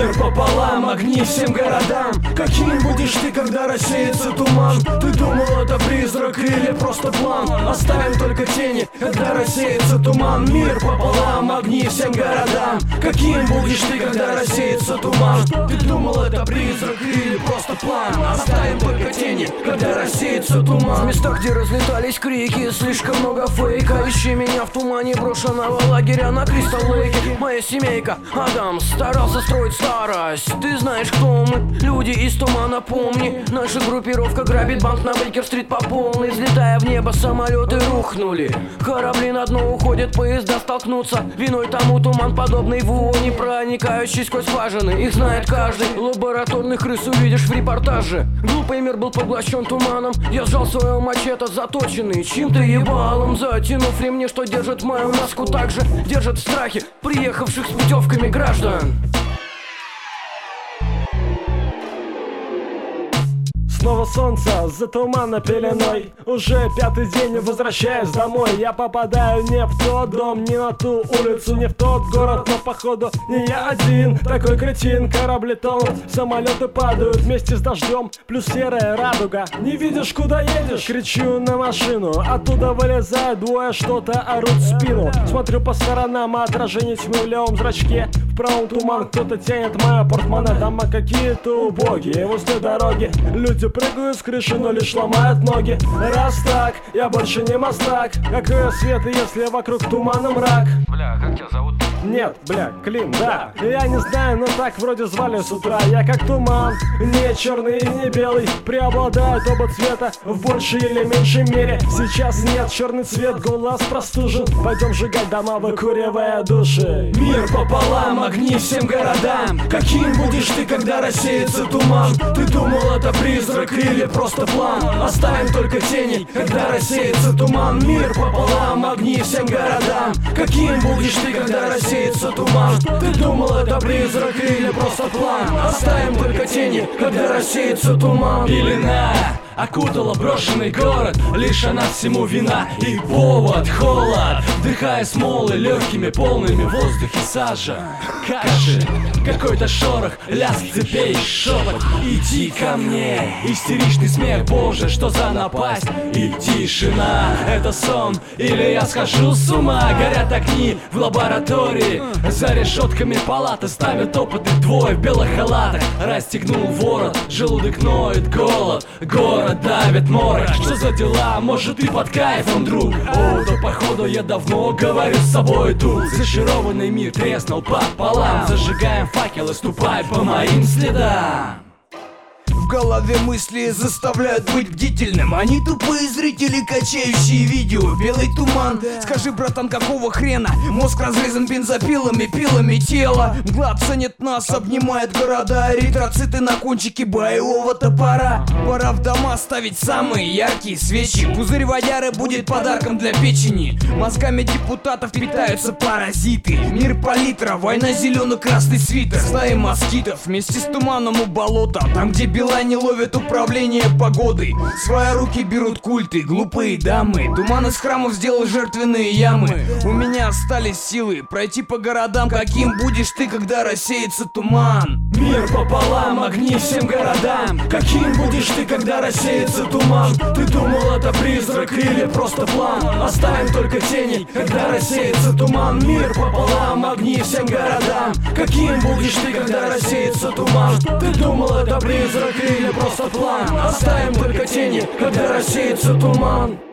Мир пополам, огни всем городам. Каким будешь ты, когда рассеется туман? Ты думал, это призрак или просто план? Оставим только тени, когда рассеется туман. Мир пополам, огни всем городам. Каким будешь ты, когда рассеется туман? Ты думал, это призрак или просто план? Оставим только тени, когда рассеется туман. В местах, где разлетались крики, слишком много фейка. Ищи меня в тумане брошенного лагеря на Кристалл-Лейке. Моя семейка, Адамс, старался строить старость. Ты знаешь, кто мы, люди из тумана, помни. Наша группировка грабит банк на Бейкер-стрит по полной. Взлетая в небо, самолеты рухнули. Корабли на дно уходят, поезда столкнутся. Виной тому туман, подобный вони, проникающий сквозь скважины. Их знает каждый. Лабораторных крыс увидишь в репортаже. Глупый мир был поглощен туманом. Я сжал свое мачете, заточенный чьим-то ебалом. Затянув ремни, что держит мою маску, также держит в страхе приехавших с путевками граждан. Снова солнце за туманной пеленой. Уже пятый день возвращаюсь домой. Я попадаю не в тот дом, не на ту улицу, не в тот город. Но походу не я один такой кретин. Корабли тонут, самолеты падают вместе с дождем, плюс серая радуга. Не видишь, куда едешь? Кричу на машину. Оттуда вылезают двое, что-то орут в спину. Смотрю по сторонам, а отражение тьмы в левом зрачке. В правом туман, кто-то тянет мое портмоне. Дома какие-то убогие возле дороги. Люди прыгают с крыши, но лишь ломают ноги. Раз так, я больше не мастак. Какой свет, если вокруг тумана мрак? Бля, как тебя зовут? Нет, бля, Клим, да. Я не знаю, но так вроде звали с утра. Я как туман, не черный и не белый. Преобладают оба цвета в большей или меньшей мере. Сейчас нет, черный цвет, голос простужен. Пойдем сжигать дома, выкуривая души. Мир пополам, огни всем городам. Каким будешь ты, когда рассеется туман? Ты думал, это призрак или просто план? Оставим только тени, когда рассеется туман. Мир пополам, огни всем городам. Каким будешь ты, когда рассеется туман? Ты думал, это призрак или просто план? Оставим только тени, когда рассеется туман. Пелена окутала брошенный город, лишь она всему вина и повод. Холод, вдыхая смолы легкими, полными в воздухе сажа. Кашель, какой-то шорох, лязг цепей, шепот. Иди ко мне, истеричный смех, боже, что за напасть? И тишина, это сон или я схожу с ума? Горят огни в лаборатории, за решетками палаты ставят опыты. Двое в белых халатах, расстегнул ворот, желудок ноет, голод, город давит морок. Что за дела? Может, ты под кайфом, друг? О, да походу я давно говорю с собой тут. Зачарованный мир треснул пополам. Зажигаем факелы, ступай по моим следам. В голове мысли заставляют быть бдительным. Они тупые зрители, качающие видео. Белый туман, скажи, братан, какого хрена? Мозг разрезан бензопилами, пилами тела. Мгла ценит нас, обнимает города. Эритроциты на кончике боевого топора. Пора в дома ставить самые яркие свечи. Пузырь водяры будет подарком для печени. Мозгами депутатов питаются паразиты. Мир палитра, война зелено-красный свитер. Стаи москитов вместе с туманом у болота. Там, где бела не ловят управление погодой. Свои руки берут культы, глупые дамы. Туман из храмов сделал жертвенные ямы. У меня остались силы пройти по городам. Каким будешь ты, когда рассеется туман? Мир пополам, огни всем городам. Каким будешь ты, когда рассеется туман? Ты думал, это призрак или просто план? Оставим только тени, когда рассеется туман. Мир пополам, огни всем городам. Каким будешь ты, когда рассеется туман? Ты думал, это призрак или просто план? Оставим только тени, когда рассеется туман.